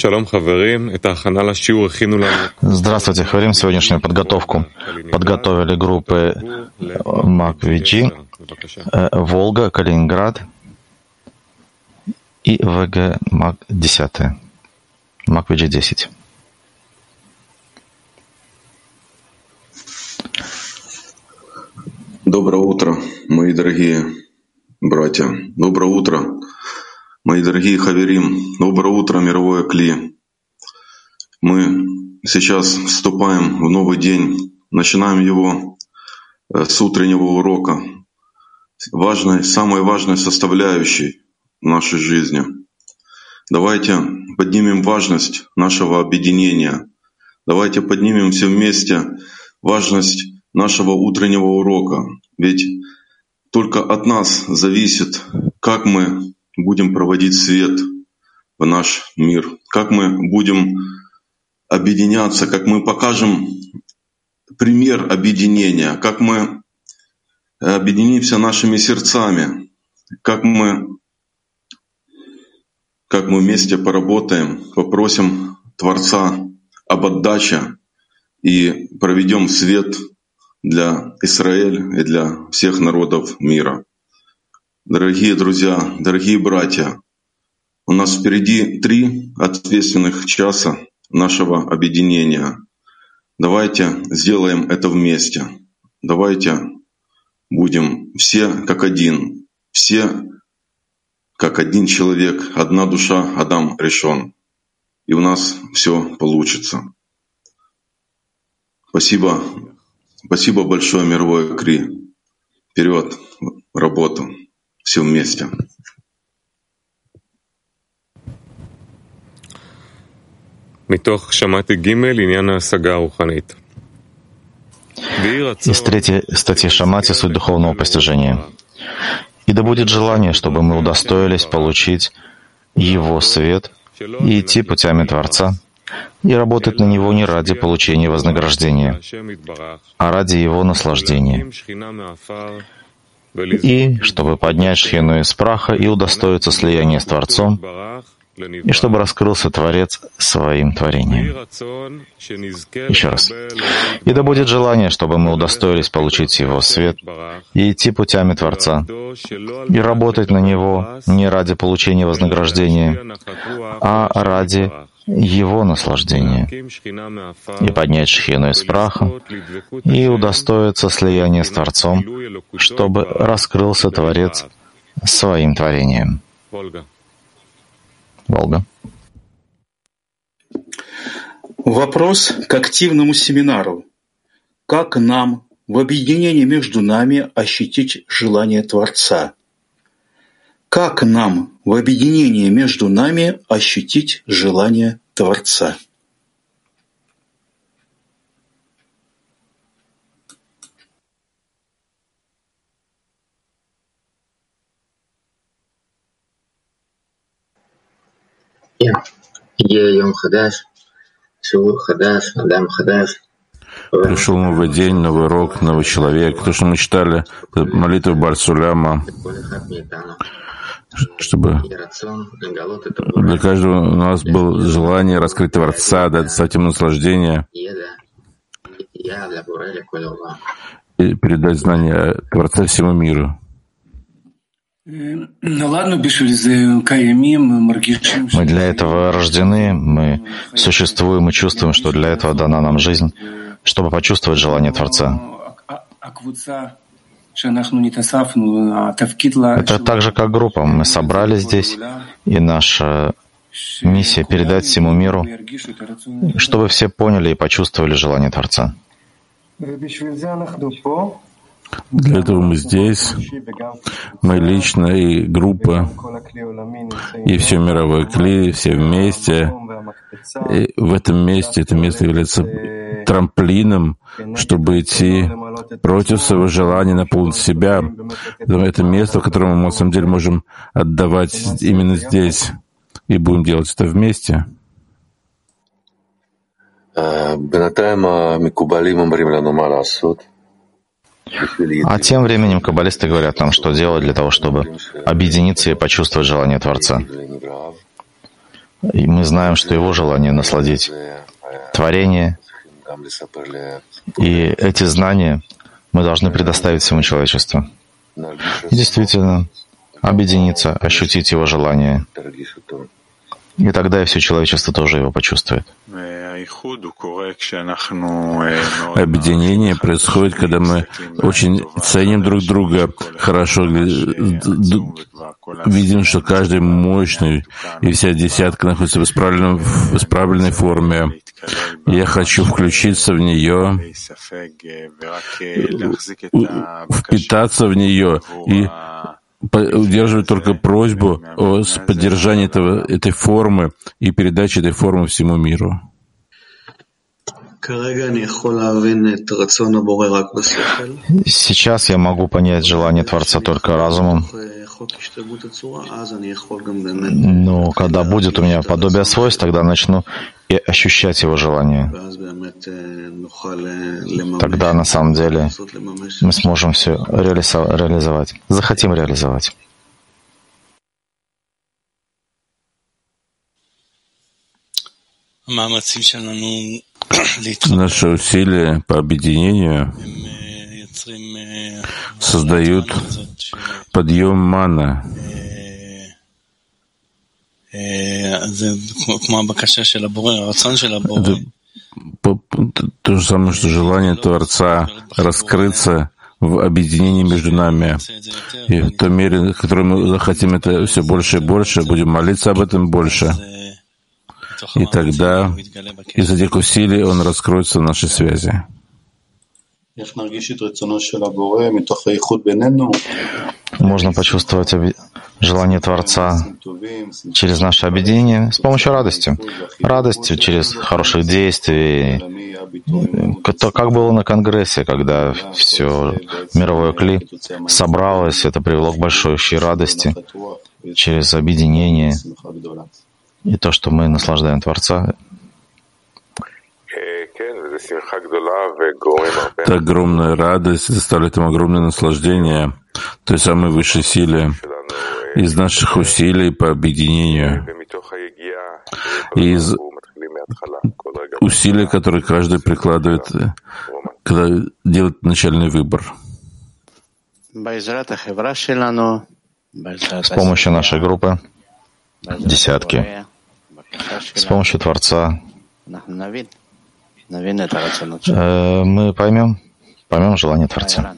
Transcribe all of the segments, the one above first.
Здравствуйте, Харим. Сегодняшнюю подготовку подготовили группы МАК-ВИДЖИ, Волга, Калининград и ВГ МАК-10, МАК-ВИДЖИ-10. Доброе утро, мои дорогие братья. Доброе утро, мои дорогие хаверим. Доброе утро, мировое кли. Мы сейчас вступаем в новый день, начинаем его с утреннего урока, самой важной составляющей нашей жизни. Давайте поднимем важность нашего объединения. Давайте поднимем все вместе важность нашего утреннего урока. Ведь только от нас зависит, как мы будем проводить свет в наш мир, как мы будем объединяться, как мы покажем пример объединения, как мы объединимся нашими сердцами, как мы вместе поработаем, попросим Творца об отдаче и проведем свет для Израиля и для всех народов мира. Дорогие друзья, дорогие братья, у нас впереди 3 ответственных часа нашего объединения. Давайте сделаем это вместе. Давайте будем все как один человек, одна душа, Адам решен. И у нас все получится. Спасибо. Спасибо большое, мировое Кри. Вперед, в работу. Все вместе. Из 3 статьи Шамати «Суть духовного постижения». «И да будет желание, чтобы мы удостоились получить Его свет и идти путями Творца, и работать на Него не ради получения вознаграждения, а ради Его наслаждения, и чтобы поднять шхину из праха и удостоиться слияния с Творцом, и чтобы раскрылся Творец своим творением». Еще раз. «И да будет желание, чтобы мы удостоились получить Его свет и идти путями Творца, и работать на Него не ради получения вознаграждения, а ради Его наслаждения, и поднять шхину из праха, и удостоиться слияния с Творцом, чтобы раскрылся Творец своим творением». Волга. Вопрос к активному семинару. Как нам в объединении между нами ощутить желание Творца? Как нам в объединении между нами ощутить желание Творца? Пришел новый день, новый урок, новый человек. То, что мы читали молитву Бар-Суляма, чтобы для каждого у нас было желание раскрыть Творца, дать ему наслаждение и передать знания Творца всему миру. Мы для этого рождены, мы существуем и чувствуем, что для этого дана нам жизнь, чтобы почувствовать желание Творца. Это так же, как группа. Мы собрались здесь, и наша миссия — передать всему миру, чтобы все поняли и почувствовали желание Творца. Для этого мы здесь, мы лично и группа, и все мировое кли, все вместе. И в этом месте, это место является трамплином, чтобы идти против своего желания наполнить себя. Это место, в котором мы на самом деле можем отдавать именно здесь. И будем делать это вместе. А тем временем каббалисты говорят нам, что делать для того, чтобы объединиться и почувствовать желание Творца. И мы знаем, что Его желание насладить творение, и эти знания мы должны предоставить всему человечеству. И действительно, объединиться, ощутить Его желание. И тогда и все человечество тоже его почувствует. Объединение происходит, когда мы очень ценим друг друга, хорошо видим, что каждый мощный, и вся десятка находится в исправленной форме. Я хочу включиться в нее, впитаться в нее и удерживать только просьбу о поддержании этой формы и передаче этой формы всему миру. Сейчас я могу понять желание Творца только разумом. Но когда будет у меня подобие свойств, тогда начну и ощущать его желание. Тогда на самом деле мы сможем все реализовать. Захотим реализовать. Наши усилия по объединению создают подъем мана. Это то же самое, что желание Творца раскрыться в объединении между нами. И в той мере, в которой мы захотим это все больше и больше, будем молиться об этом больше. И тогда из этих усилий он раскроется в нашей связи. Можно почувствовать желание Творца через наше объединение с помощью радости. Радостью через хороших действий. То, как было на Конгрессе, когда все мировое кли собралось, это привело к большой общей радости через объединение. И то, что мы наслаждаем Творца. Это огромная радость доставляет им огромное наслаждение той самой высшей силе из наших усилий по объединению, из усилий, которые каждый прикладывает, когда делает начальный выбор. С помощью нашей группы, десятки, с помощью Творца, мы поймем желание Творца.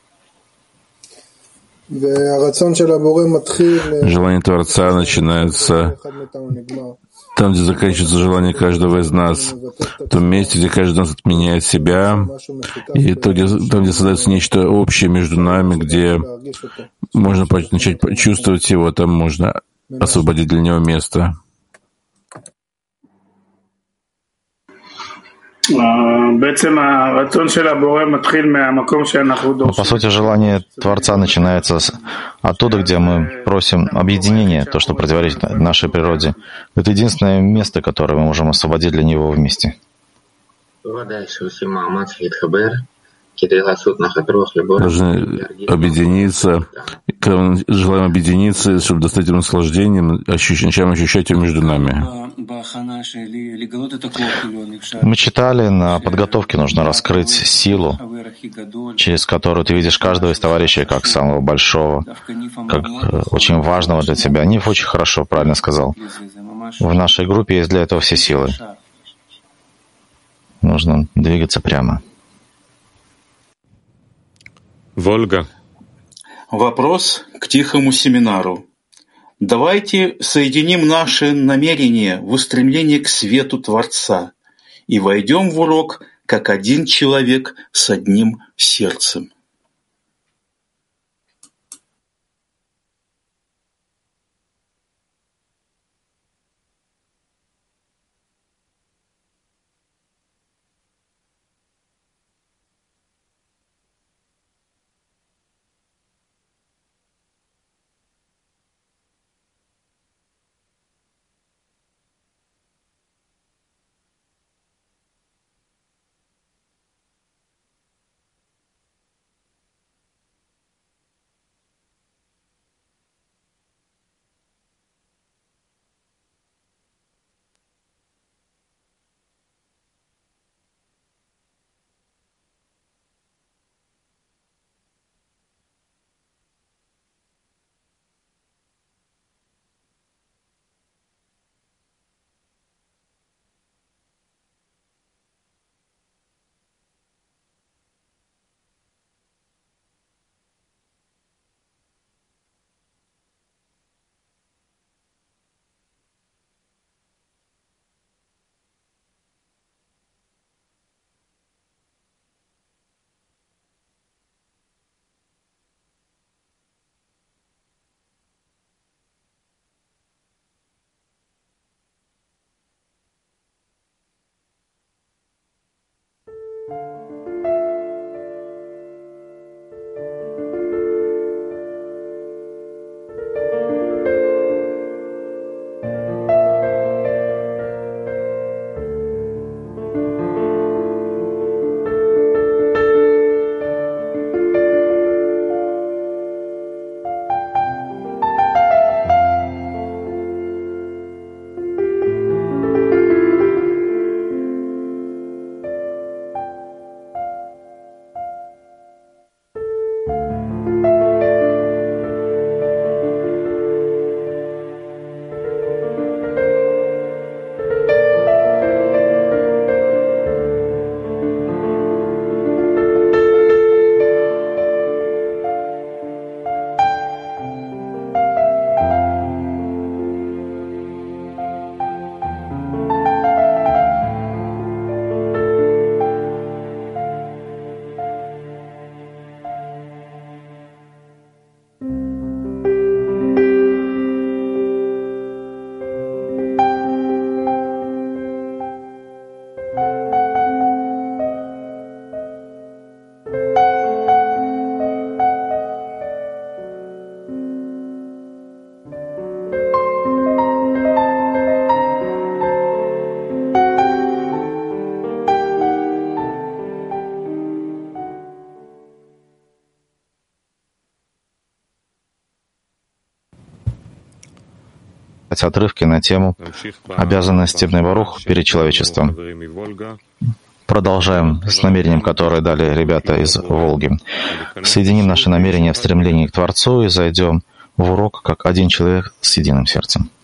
Желание Творца начинается там, где заканчивается желание каждого из нас, в том месте, где каждый из нас отменяет себя, и там, где создается нечто общее между нами, где можно начать чувствовать его, там можно освободить для него место. Но, по сути, желание Творца начинается оттуда, где мы просим объединения, то, что противоречит нашей природе. Это единственное место, которое мы можем освободить для Него вместе. Должны объединиться, когда мы желаем объединиться, чтобы достать им наслаждением, начинаем ощущать его между нами. Мы читали, на подготовке нужно раскрыть силу, через которую ты видишь каждого из товарищей как самого большого, как очень важного для тебя. Ниф очень хорошо, правильно сказал. В нашей группе есть для этого все силы. Нужно двигаться прямо. Вольга. Вопрос к тихому семинару. Давайте соединим наши намерения в устремлении к свету Творца и войдем в урок как один человек с одним сердцем. прослушивать отрывки на тему обязанности Бней Барух перед человечеством. Продолжаем с намерением, которое дали ребята из Волги. Соединим наши намерения в стремлении к Творцу и зайдем в урок как один человек с единым сердцем.